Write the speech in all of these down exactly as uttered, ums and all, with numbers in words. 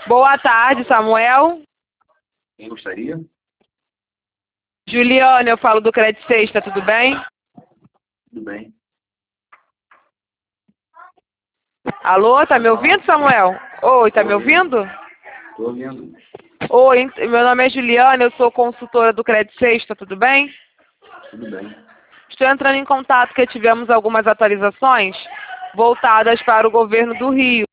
Boa tarde, Samuel. Quem gostaria? Juliana, eu falo do Crédito Sexta, tudo bem? Tudo bem. Alô, tá me ouvindo, Samuel? Oi, tá me ouvindo? Estou ouvindo. Oi, meu nome é Juliana, eu sou consultora do Crédito Sexta, tudo bem? Tudo bem. Estou entrando em contato porque tivemos algumas atualizações voltadas para o governo do Rio.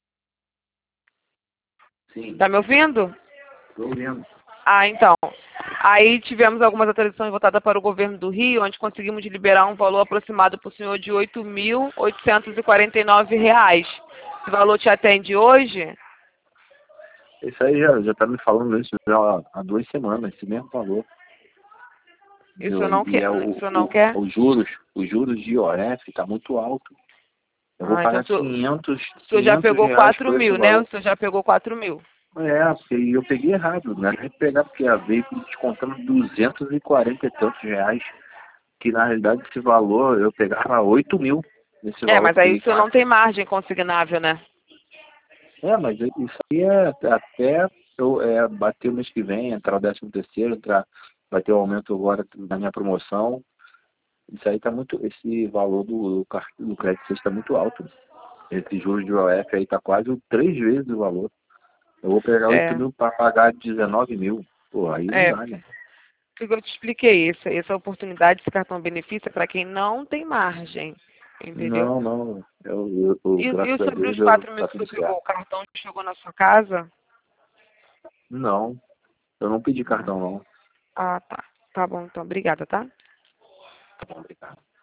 Sim, Tá me ouvindo? estou ouvindo. Ah, então. Aí tivemos algumas atualizações voltadas para o governo do Rio, onde conseguimos liberar um valor aproximado para o senhor de oito mil oitocentos e quarenta e nove reais. Esse valor te atende hoje? Isso aí já já está me falando isso já há duas semanas, esse mesmo valor. Isso Eu- não E quer? é o, Isso não o, quer? os juros, os juros de I O F está muito alto. Eu vou Ah, então pagar o senhor, quinhentos, o senhor já quinhentos pegou reais quatro por esse mil, né? O valor. senhor já pegou quatro mil. É, porque eu peguei errado, né? Nem pegar porque a veio descontando duzentos e quarenta e tantos reais, que na realidade esse valor eu pegava oito mil nesse É, valor mas que eu aí o peguei senhor não quatro. tem margem consignável, né? É, mas isso aí é até eu é, bater o mês que vem, entrar o décimo terceiro, entrar, vai ter o aumento agora da minha promoção. Isso aí tá muito, esse valor do, do, car- do crédito está muito alto. Esse juros de O F aí tá quase três vezes o valor. Eu vou pegar oito É, mil para pagar dezenove mil. Pô, aí não é. dá, né? O que eu te expliquei, essa, essa oportunidade, esse cartão benefício é para quem não tem margem, entendeu? Não, não. Eu, eu, eu, E, e graças a sobre os Deus, eu, quatro mil tá que o tudo senhor pegou, certo. o cartão chegou na sua casa? Não, eu não pedi Ah, cartão, não. ah, tá. Tá bom, então. Obrigada, tá? Tá bom, obrigado.